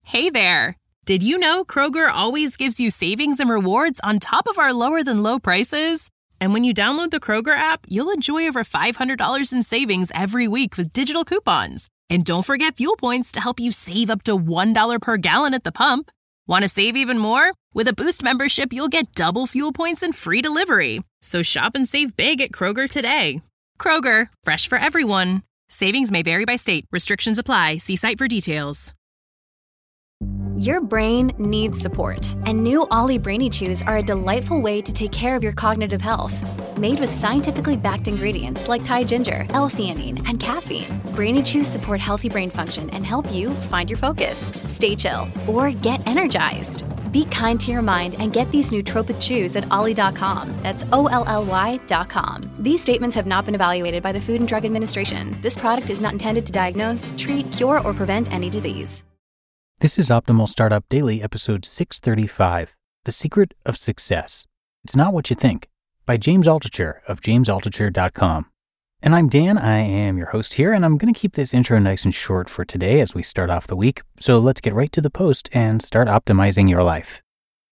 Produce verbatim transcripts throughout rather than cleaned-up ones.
Hey there! Did you know Kroger always gives you savings and rewards on top of our lower-than-low prices? And when you download the Kroger app, you'll enjoy over five hundred dollars in savings every week with digital coupons. And don't forget fuel points to help you save up to one dollar per gallon at the pump. Want to save even more? With a Boost membership, you'll get double fuel points and free delivery. So shop and save big at Kroger today. Kroger, fresh for everyone. Savings may vary by state. Restrictions apply. See site for details. Your brain needs support, and new Ollie Brainy Chews are a delightful way to take care of your cognitive health. Made with scientifically backed ingredients like Thai ginger, L-theanine, and caffeine, Brainy Chews support healthy brain function and help you find your focus, stay chill, or get energized. Be kind to your mind and get these nootropic chews at ollie dot com. That's O L L Y dot com. These statements have not been evaluated by the Food and Drug Administration. This product is not intended to diagnose, treat, cure, or prevent any disease. This is Optimal Startup Daily, episode six thirty-five, The Secret of Success. It's Not What You Think, by James Altucher of james altucher dot com. And I'm Dan, I am your host here, and I'm going to keep this intro nice and short for today as we start off the week. So let's get right to the post and start optimizing your life.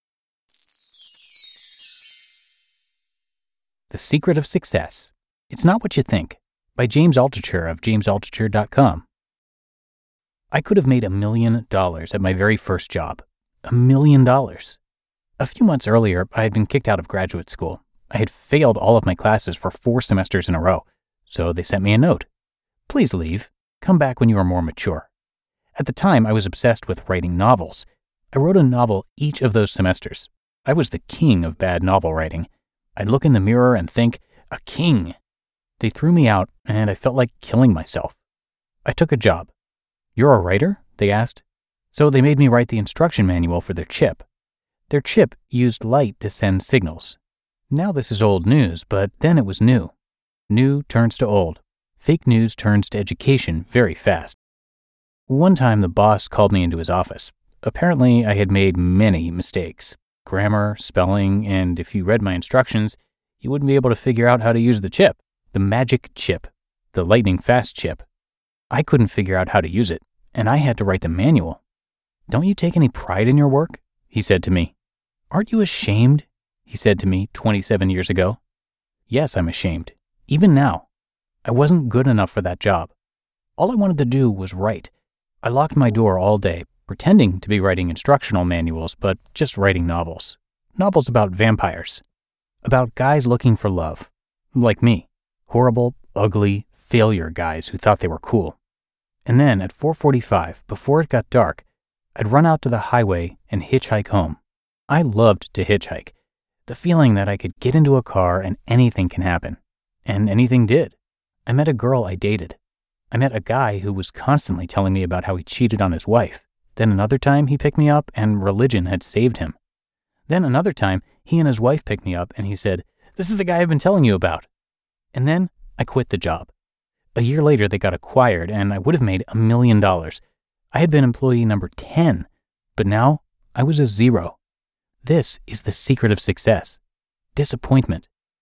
The Secret of Success. It's Not What You Think, by James Altucher of james altucher dot com. I could have made a million dollars at my very first job. A million dollars. A few months earlier, I had been kicked out of graduate school. I had failed all of my classes for four semesters in a row, so they sent me a note. Please leave. Come back when you are more mature. At the time, I was obsessed with writing novels. I wrote a novel each of those semesters. I was the king of bad novel writing. I'd look in the mirror and think, a king. They threw me out, and I felt like killing myself. I took a job. You're a writer? They asked. So they made me write the instruction manual for their chip. Their chip used light to send signals. Now this is old news, but then it was new. New turns to old. Fake news turns to education very fast. One time the boss called me into his office. Apparently I had made many mistakes. Grammar, spelling, and if you read my instructions, you wouldn't be able to figure out how to use the chip. The magic chip. The lightning fast chip. I couldn't figure out how to use it, and I had to write the manual. Don't you take any pride in your work? He said to me. Aren't you ashamed? He said to me twenty-seven years ago. Yes, I'm ashamed. Even now. I wasn't good enough for that job. All I wanted to do was write. I locked my door all day, pretending to be writing instructional manuals, but just writing novels. Novels about vampires. About guys looking for love. Like me. Horrible, ugly, failure guys who thought they were cool. And then at four forty-five, before it got dark, I'd run out to the highway and hitchhike home. I loved to hitchhike. The feeling that I could get into a car and anything can happen. And anything did. I met a girl I dated. I met a guy who was constantly telling me about how he cheated on his wife. Then another time he picked me up and religion had saved him. Then another time he and his wife picked me up and he said, "This is the guy I've been telling you about." And then I quit the job. A year later, they got acquired, and I would have made a million dollars. I had been employee number ten, but now I was a zero. This is the secret of success. Disappointment.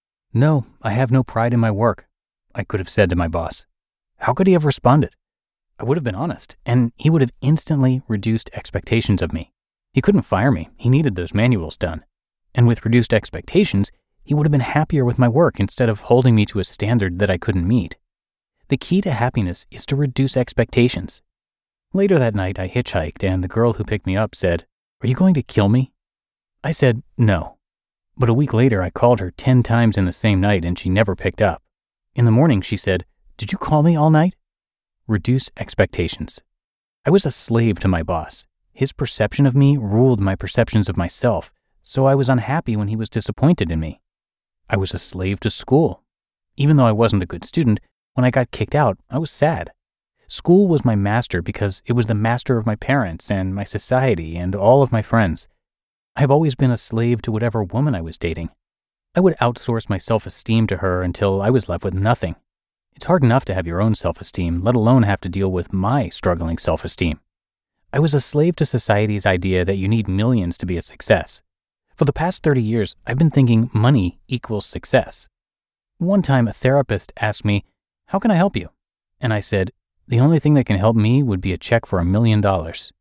No, I have no pride in my work, I could have said to my boss. How could he have responded? I would have been honest, and he would have instantly reduced expectations of me. He couldn't fire me. He needed those manuals done. And with reduced expectations, he would have been happier with my work instead of holding me to a standard that I couldn't meet. The key to happiness is to reduce expectations. Later that night, I hitchhiked, and the girl who picked me up said, "Are you going to kill me?" I said, "No." But a week later, I called her ten times in the same night, and she never picked up. In the morning, she said, "Did you call me all night?" Reduce expectations. I was a slave to my boss. His perception of me ruled my perceptions of myself, so I was unhappy when he was disappointed in me. I was a slave to school. Even though I wasn't a good student, when I got kicked out, I was sad. School was my master because it was the master of my parents and my society and all of my friends. I have always been a slave to whatever woman I was dating. I would outsource my self-esteem to her until I was left with nothing. It's hard enough to have your own self-esteem, let alone have to deal with my struggling self-esteem. I was a slave to society's idea that you need millions to be a success. For the past thirty years, I've been thinking money equals success. One time, a therapist asked me, "How can I help you?" And I said, "The only thing that can help me would be a check for a million dollars."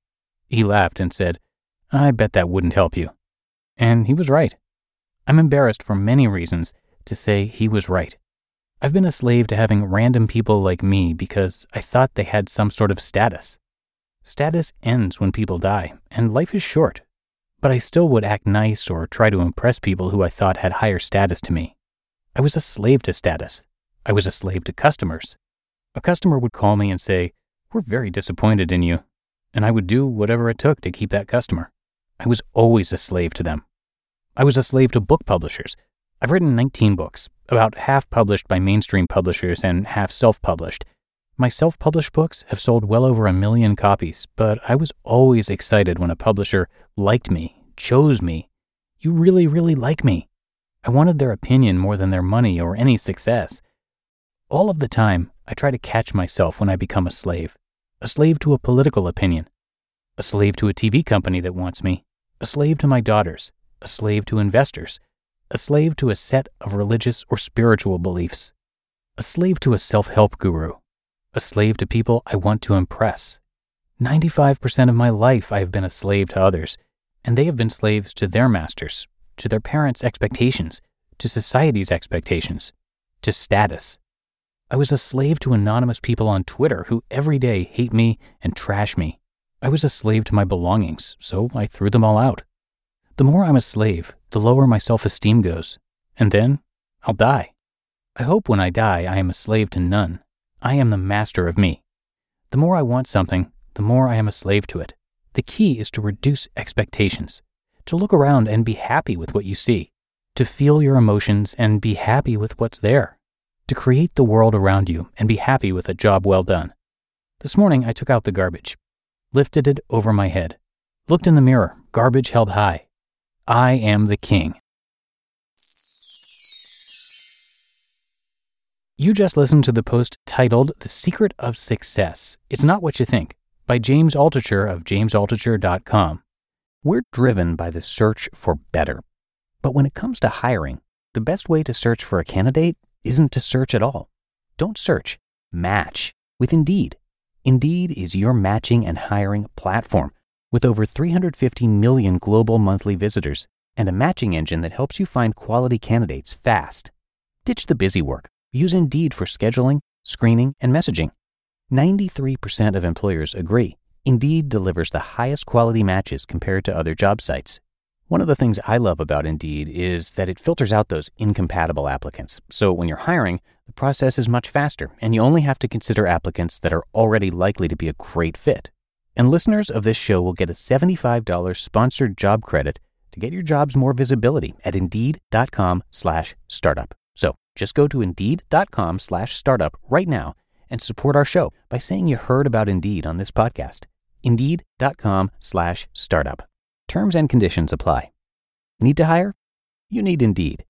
He laughed and said, "I bet that wouldn't help you." And he was right. I'm embarrassed for many reasons to say he was right. I've been a slave to having random people like me because I thought they had some sort of status. Status ends when people die, and life is short. But I still would act nice or try to impress people who I thought had higher status to me. I was a slave to status. I was a slave to customers. A customer would call me and say, "We're very disappointed in you." And I would do whatever it took to keep that customer. I was always a slave to them. I was a slave to book publishers. I've written nineteen books, about half published by mainstream publishers and half self-published. My self-published books have sold well over a million copies, but I was always excited when a publisher liked me, chose me. You really, really like me. I wanted their opinion more than their money or any success. All of the time, I try to catch myself when I become a slave. A slave to a political opinion. A slave to a T V company that wants me. A slave to my daughters. A slave to investors. A slave to a set of religious or spiritual beliefs. A slave to a self-help guru. A slave to people I want to impress. ninety-five percent of my life I have been a slave to others, and they have been slaves to their masters, to their parents' expectations, to society's expectations, to status. I was a slave to anonymous people on Twitter who every day hate me and trash me. I was a slave to my belongings, so I threw them all out. The more I'm a slave, the lower my self-esteem goes, and then I'll die. I hope when I die I am a slave to none. I am the master of me. The more I want something, the more I am a slave to it. The key is to reduce expectations, to look around and be happy with what you see, to feel your emotions and be happy with what's there, to create the world around you and be happy with a job well done. This morning I took out the garbage, lifted it over my head, looked in the mirror, garbage held high. I am the king. You just listened to the post titled The Secret of Success. It's Not What You Think by James Altucher of james altucher dot com. We're driven by the search for better. But when it comes to hiring, the best way to search for a candidate isn't to search at all. Don't search. Match with Indeed. Indeed is your matching and hiring platform with over three hundred fifty million global monthly visitors and a matching engine that helps you find quality candidates fast. Ditch the busy work. Use Indeed for scheduling, screening, and messaging. ninety-three percent of employers agree. Indeed delivers the highest quality matches compared to other job sites. One of the things I love about Indeed is that it filters out those incompatible applicants. So when you're hiring, the process is much faster, and you only have to consider applicants that are already likely to be a great fit. And listeners of this show will get a seventy-five dollars sponsored job credit to get your jobs more visibility at Indeed.com slash startup. So just go to Indeed.com slash startup right now and support our show by saying you heard about Indeed on this podcast. Indeed.com slash startup. Terms and conditions apply. Need to hire? You need Indeed.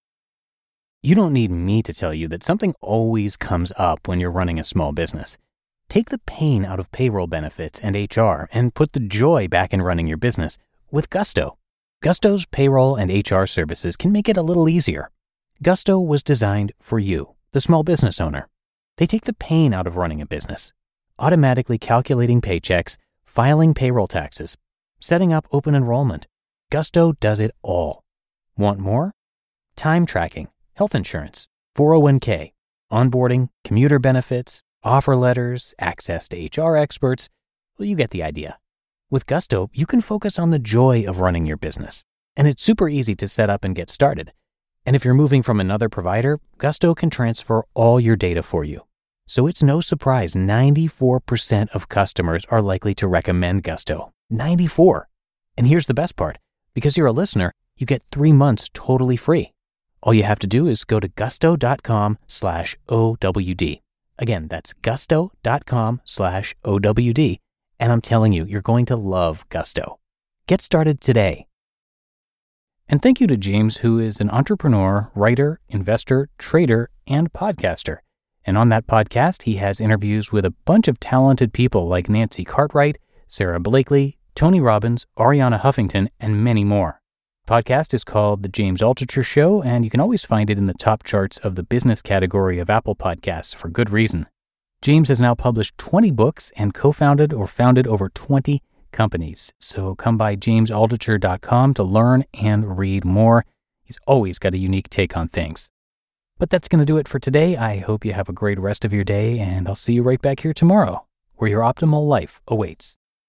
You don't need me to tell you that something always comes up when you're running a small business. Take the pain out of payroll benefits and H R and put the joy back in running your business with Gusto. Gusto's payroll and H R services can make it a little easier. Gusto was designed for you, the small business owner. They take the pain out of running a business, automatically calculating paychecks, filing payroll taxes, setting up open enrollment. Gusto does it all. Want more? Time tracking, health insurance, four oh one k, onboarding, commuter benefits, offer letters, access to H R experts. Well, you get the idea. With Gusto, you can focus on the joy of running your business, and it's super easy to set up and get started. And if you're moving from another provider, Gusto can transfer all your data for you. So it's no surprise ninety-four percent of customers are likely to recommend Gusto. ninety-four. And here's the best part. Because you're a listener, you get three months totally free. All you have to do is go to gusto.com slash OWD. Again, that's gusto.com slash OWD. And I'm telling you, you're going to love Gusto. Get started today. And thank you to James, who is an entrepreneur, writer, investor, trader, and podcaster. And on that podcast, he has interviews with a bunch of talented people like Nancy Cartwright, Sarah Blakely, Tony Robbins, Arianna Huffington, and many more. The podcast is called The James Altucher Show, and you can always find it in the top charts of the business category of Apple Podcasts for good reason. James has now published twenty books and co-founded or founded over twenty companies. So come by james altucher dot com to learn and read more. He's always got a unique take on things. But that's going to do it for today. I hope you have a great rest of your day, and I'll see you right back here tomorrow, where your optimal life awaits.